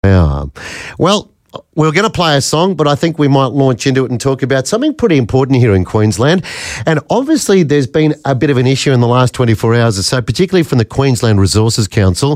Yeah. Well, we're going to play a song, but I think we might launch into it and talk about something pretty important here in Queensland. And obviously, there's been a bit of an issue in the last 24 hours or so, particularly from the Queensland Resources Council.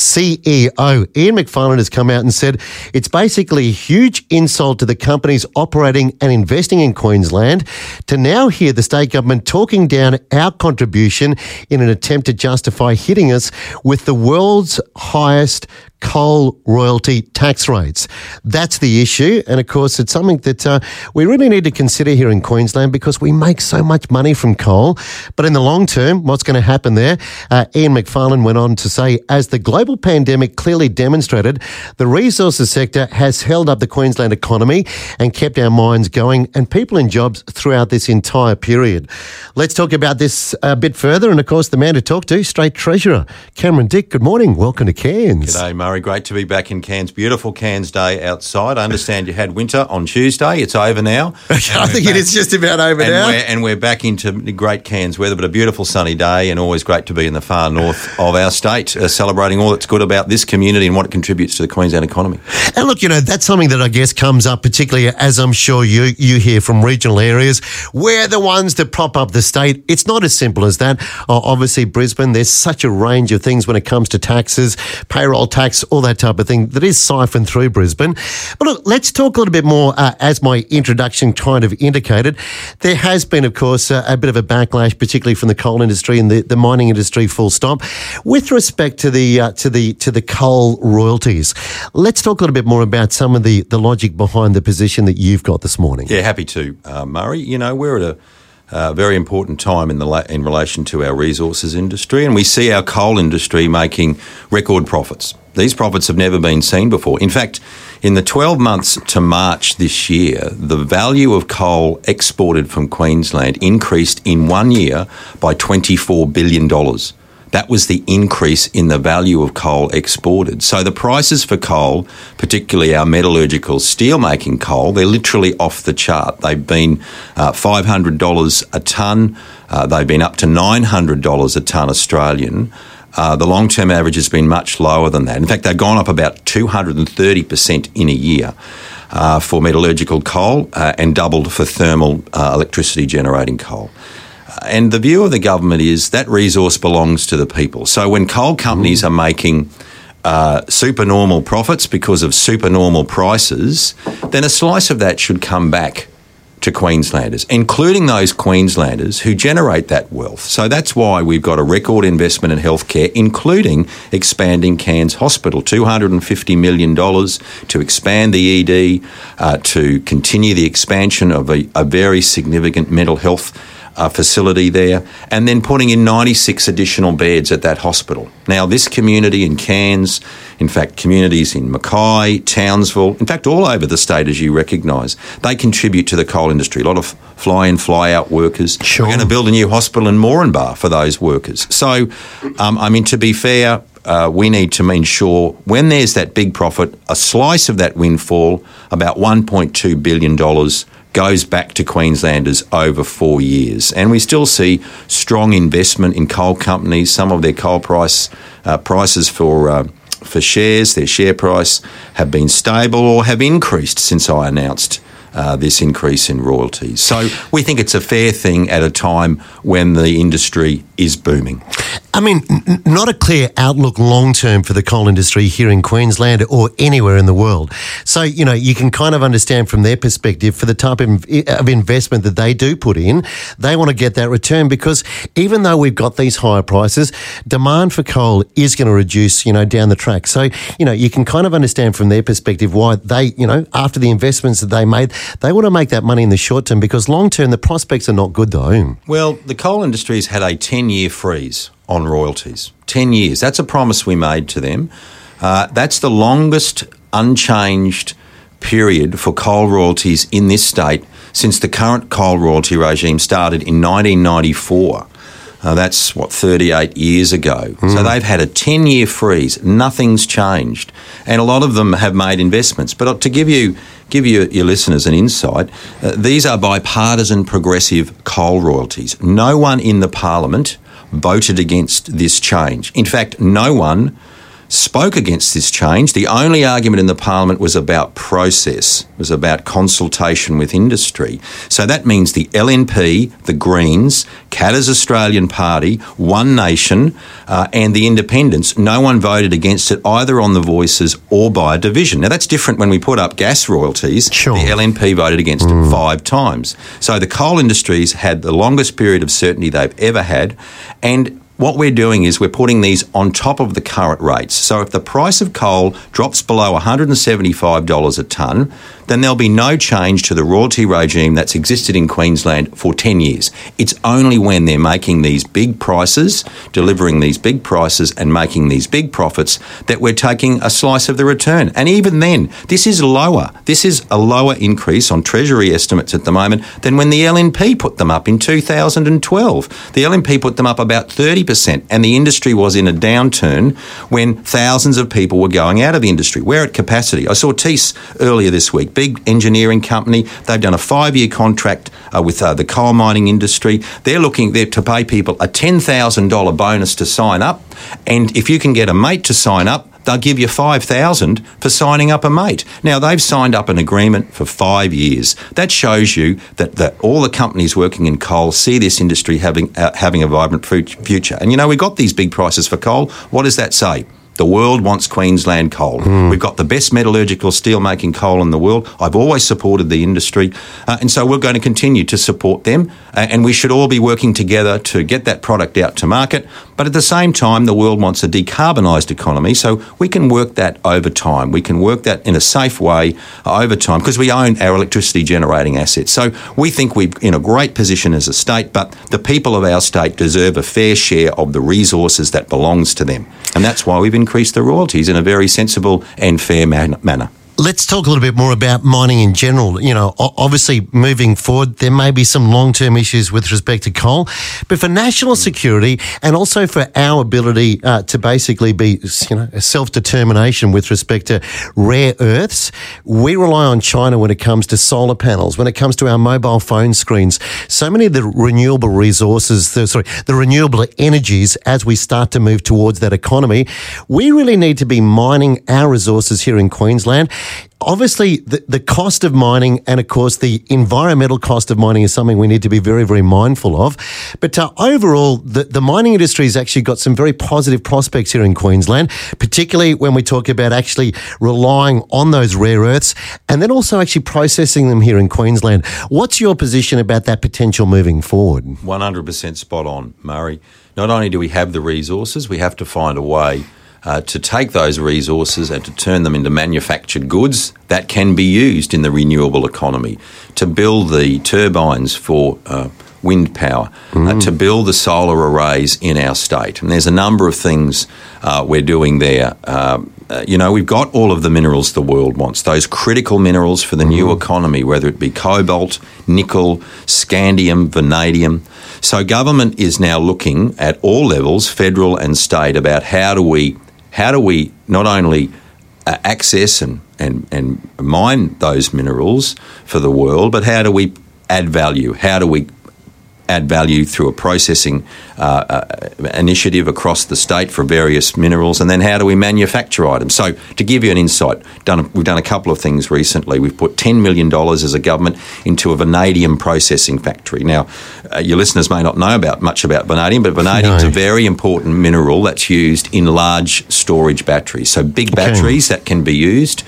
CEO Ian Macfarlane has come out and said it's basically a huge insult to the companies operating and investing in Queensland to now hear the state government talking down our contribution in an attempt to justify hitting us with the world's highest coal royalty tax rates. That's the issue. And of course, it's something that we really need to consider here in Queensland because we make so much money from coal. But in the long term, what's going to happen there? Ian Macfarlane went on to say, as the global pandemic clearly demonstrated, the resources sector has held up the Queensland economy and kept our mines going and people in jobs throughout this entire period. Let's talk about this a bit further. And of course, the man to talk to, State Treasurer Cameron Dick. Good morning. Welcome to Cairns. G'day, Murray. Great to be back in Cairns. Beautiful Cairns day outside. I understand you had winter on Tuesday. It's over now. I think it is just about over now. And we're back into great Cairns weather, but a beautiful sunny day and always great to be in the far north of our state, celebrating all that's good about this community and what it contributes to the Queensland economy. And look, that's something that I guess comes up particularly, as I'm sure you hear from regional areas. We're the ones that prop up the state. It's not as simple as that. Obviously, Brisbane, there's such a range of things when it comes to taxes, payroll tax, all that type of thing that is siphoned through Brisbane. But look, let's talk a little bit more, as my introduction kind of indicated. There has been, of course, a bit of a backlash, particularly from the coal industry and the mining industry, full stop, with respect to the coal royalties. Let's talk a little bit more about some of the logic behind the position that you've got this morning. Yeah, happy to, Murray. We're at a very important time in relation to our resources industry, and we see our coal industry making record profits. These profits have never been seen before. In fact, in the 12 months to March this year, the value of coal exported from Queensland increased in 1 year by $24 billion. That was the increase in the value of coal exported. So the prices for coal, particularly our metallurgical steelmaking coal, they're literally off the chart. They've been $500 a tonne. They've been up to $900 a tonne Australian. The long-term average has been much lower than that. In fact, they've gone up about 230% in a year for metallurgical coal and doubled for thermal electricity generating coal. And the view of the government is that resource belongs to the people. So when coal companies are making supernormal profits because of supernormal prices, then a slice of that should come back to Queenslanders, including those Queenslanders who generate that wealth. So that's why we've got a record investment in healthcare, including expanding Cairns Hospital, $250 million to expand the ED, to continue the expansion of a very significant mental health facility there, and then putting in 96 additional beds at that hospital. Now, this community in Cairns, in fact, communities in Mackay, Townsville, in fact, all over the state, as you recognise, they contribute to the coal industry. A lot of fly-in, fly-out workers. Sure. We're going to build a new hospital in Moranbah for those workers. So, to be fair, we need to ensure when there's that big profit, a slice of that windfall, about $1.2 billion, goes back to Queenslanders over 4 years. And we still see strong investment in coal companies. Some of their coal prices for shares, their share price, have been stable or have increased since I announced this increase in royalties. So we think it's a fair thing at a time when the industry is booming. I mean, not a clear outlook long-term for the coal industry here in Queensland or anywhere in the world. So, you can kind of understand from their perspective for the type of investment that they do put in, they want to get that return because even though we've got these higher prices, demand for coal is going to reduce, down the track. So, you can kind of understand from their perspective why they, after the investments that they made, they want to make that money in the short term because long-term the prospects are not good though. Well, the coal industry's had a 10-year freeze on royalties. 10 years. That's a promise we made to them. That's the longest unchanged period for coal royalties in this state since the current coal royalty regime started in 1994. That's, 38 years ago. So they've had a 10-year freeze. Nothing's changed. And a lot of them have made investments. But to give you your listeners an insight, these are bipartisan progressive coal royalties. No one in the Parliament voted against this change. In fact, no one spoke against this change. The only argument in the Parliament was about process, was about consultation with industry. So that means the LNP, the Greens, Katter's Australian Party, One Nation, and the Independents, no one voted against it either on the voices or by division. Now that's different when we put up gas royalties. Sure. The LNP voted against it 5 times. So the coal industry's had the longest period of certainty they've ever had, and what we're doing is we're putting these on top of the current rates. So if the price of coal drops below $175 a tonne, then there'll be no change to the royalty regime that's existed in Queensland for 10 years. It's only when they're making these big prices, delivering these big prices and making these big profits that we're taking a slice of the return. And even then, this is lower. This is a lower increase on Treasury estimates at the moment than when the LNP put them up in 2012. The LNP put them up about 30%, and the industry was in a downturn when thousands of people were going out of the industry. We're at capacity. I saw Thiess earlier this week, big engineering company. They've done a 5-year contract with the coal mining industry. They're looking there to pay people a $10,000 bonus to sign up, and if you can get a mate to sign up, they'll give you $5,000 for signing up a mate. Now, they've signed up an agreement for 5 years. That shows you that all the companies working in coal see this industry having a vibrant future. And, you know, we've got these big prices for coal. What does that say? The world wants Queensland coal. We've got the best metallurgical steel-making coal in the world. I've always supported the industry, and so we're going to continue to support them, and we should all be working together to get that product out to market. But at the same time, the world wants a decarbonised economy, so we can work that over time. We can work that in a safe way over time because we own our electricity generating assets. So we think we're in a great position as a state, but the people of our state deserve a fair share of the resources that belongs to them. And that's why we've increased the royalties in a very sensible and fair manner. Let's talk a little bit more about mining in general. You know, obviously moving forward, there may be some long-term issues with respect to coal, but for national security and also for our ability to basically be, you know, self-determination with respect to rare earths, we rely on China when it comes to solar panels, when it comes to our mobile phone screens. So many of the renewable resources, the renewable energies, as we start to move towards that economy, we really need to be mining our resources here in Queensland. Obviously, the cost of mining and, of course, the environmental cost of mining is something we need to be very, very mindful of. But overall, the mining industry has actually got some very positive prospects here in Queensland, particularly when we talk about actually relying on those rare earths and then also actually processing them here in Queensland. What's your position about that potential moving forward? 100% spot on, Murray. Not only do we have the resources, we have to find a way to take those resources and to turn them into manufactured goods that can be used in the renewable economy, to build the turbines for wind power, to build the solar arrays in our state. And there's a number of things we're doing there. You know, we've got all of the minerals the world wants, those critical minerals for the new economy, whether it be cobalt, nickel, scandium, vanadium. So government is now looking at all levels, federal and state, about how do we not only access and mine those minerals for the world, but how do we add value? How do we add value through a processing initiative across the state for various minerals, and then how do we manufacture items? So to give you an insight, we've done a couple of things recently. We've put $10 million as a government into a vanadium processing factory. Now, your listeners may not know much about vanadium, but vanadium is a very important mineral that's used in large storage batteries. So big batteries that can be used,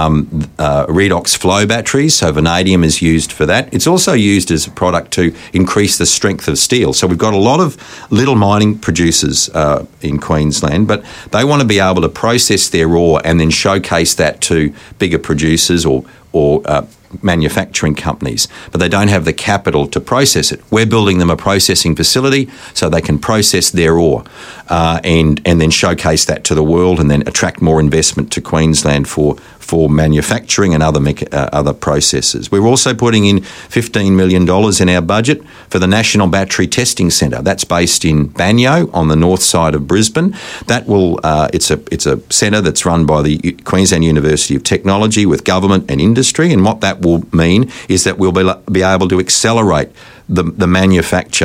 redox flow batteries, so vanadium is used for that. It's also used as a product to increase the strength of steel. So we've got a lot of little mining producers in Queensland, but they want to be able to process their ore and then showcase that to bigger producers or manufacturing companies, but they don't have the capital to process it. We're building them a processing facility so they can process their ore and then showcase that to the world and then attract more investment to Queensland for manufacturing and other processes. We're also putting in $15 million in our budget for the National Battery Testing Centre. That's based in Banyo on the north side of Brisbane. That will it's a centre that's run by the Queensland University of Technology with government and industry, and what that will mean is that we'll be able to accelerate the manufacture,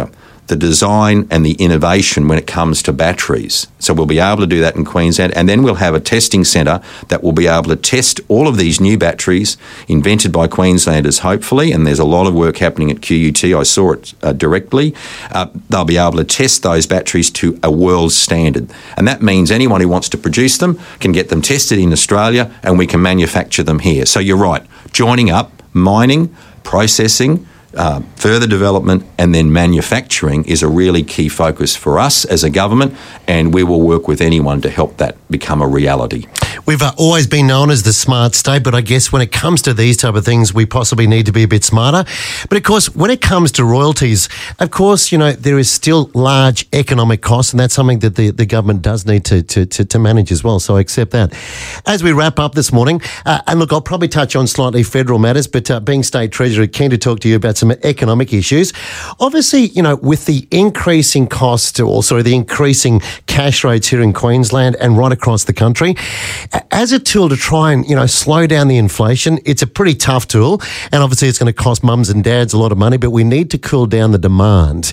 the design and the innovation when it comes to batteries. So we'll be able to do that in Queensland, and then we'll have a testing centre that will be able to test all of these new batteries invented by Queenslanders, hopefully, and there's a lot of work happening at QUT. I saw it directly. They'll be able to test those batteries to a world standard, and that means anyone who wants to produce them can get them tested in Australia, and we can manufacture them here. So you're right, joining up mining, processing, further development and then manufacturing is a really key focus for us as a government, and we will work with anyone to help that become a reality. We've always been known as the smart state, but I guess when it comes to these type of things, we possibly need to be a bit smarter. But of course, when it comes to royalties, of course, there is still large economic costs, and that's something that the government does need to manage as well. So I accept that. As we wrap up this morning, and look, I'll probably touch on slightly federal matters, but being State Treasurer, keen to talk to you about some economic issues. Obviously, with the increasing cost, the increasing cash rates here in Queensland and right across the country, as a tool to try and, slow down the inflation, it's a pretty tough tool. And obviously it's going to cost mums and dads a lot of money, but we need to cool down the demand.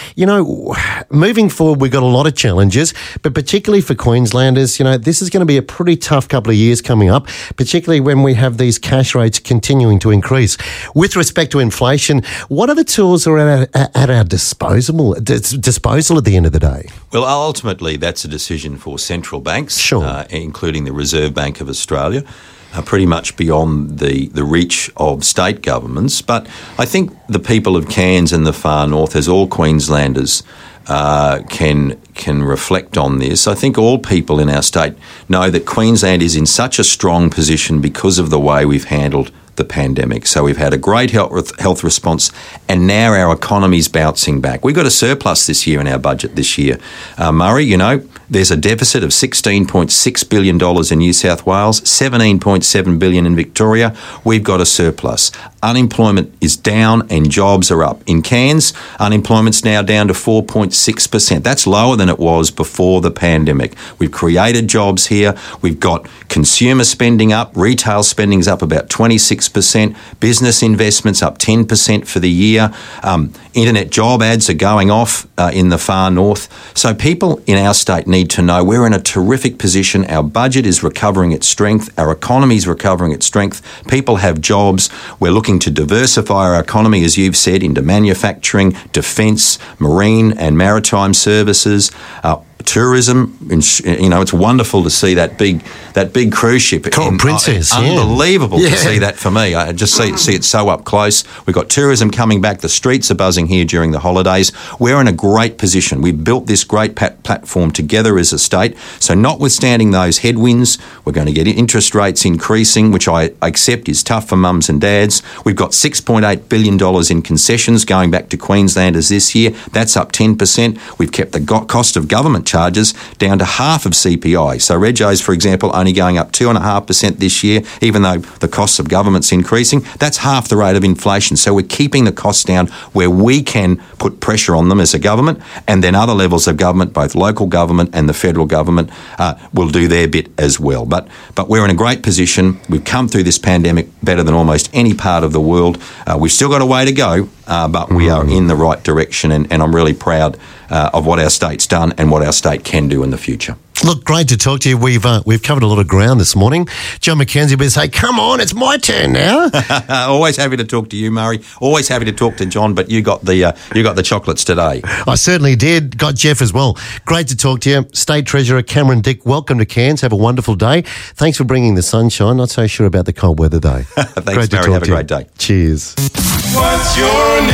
Moving forward, we've got a lot of challenges, but particularly for Queenslanders, this is going to be a pretty tough couple of years coming up, particularly when we have these cash rates continuing to increase. With respect to inflation, what are the tools that are at our disposal at the end of the day? Well, ultimately, that's a decision for central banks, sure, including the Reserve Bank of Australia, pretty much beyond the reach of state governments. But I think the people of Cairns and the far north, as all Queenslanders can reflect on this, I think all people in our state know that Queensland is in such a strong position because of the way we've handled the pandemic. So we've had a great health response, and now our economy's bouncing back. We've got a surplus this year in our budget this year. Murray, there's a deficit of $16.6 billion in New South Wales, $17.7 billion in Victoria. We've got a surplus. Unemployment is down and jobs are up. In Cairns, unemployment's now down to 4.6%. That's lower than it was before the pandemic. We've created jobs here. We've got consumer spending up, retail spending's up about 26%, business investments up 10% for the year. Internet job ads are going off in the far north. So people in our state need to know we're in a terrific position. Our budget is recovering its strength. Our economy is recovering its strength. People have jobs. We're looking to diversify our economy, as you've said, into manufacturing, defence, marine and maritime services, tourism. It's wonderful to see that big cruise ship. Coral Princess, unbelievable to see that for me. I just see it so up close. We've got tourism coming back. The streets are buzzing here during the holidays. We're in a great position. We've built this great platform together as a state. So notwithstanding those headwinds, we're going to get interest rates increasing, which I accept is tough for mums and dads. We've got $6.8 billion in concessions going back to Queenslanders this year. That's up 10%. We've kept the cost of government charges down to half of CPI. So regos, for example, only going up 2.5% this year, even though the costs of government's increasing. That's half the rate of inflation. So we're keeping the costs down where we can put pressure on them as a government, and then other levels of government, both local government and the federal government, will do their bit as well. But we're in a great position. We've come through this pandemic better than almost any part of the world. We've still got a way to go, but we are in the right direction, and I'm really proud of what our state's done and what our state can do in the future. Look, great to talk to you. We've covered a lot of ground this morning. John McKenzie would say, come on, it's my turn now. Always happy to talk to you, Murray. Always happy to talk to John, but you got the chocolates today. I certainly did. Got Jeff as well. Great to talk to you. State Treasurer Cameron Dick, welcome to Cairns. Have a wonderful day. Thanks for bringing the sunshine. Not so sure about the cold weather, though. Thanks, Murray. Have a great day. Cheers. What's your name?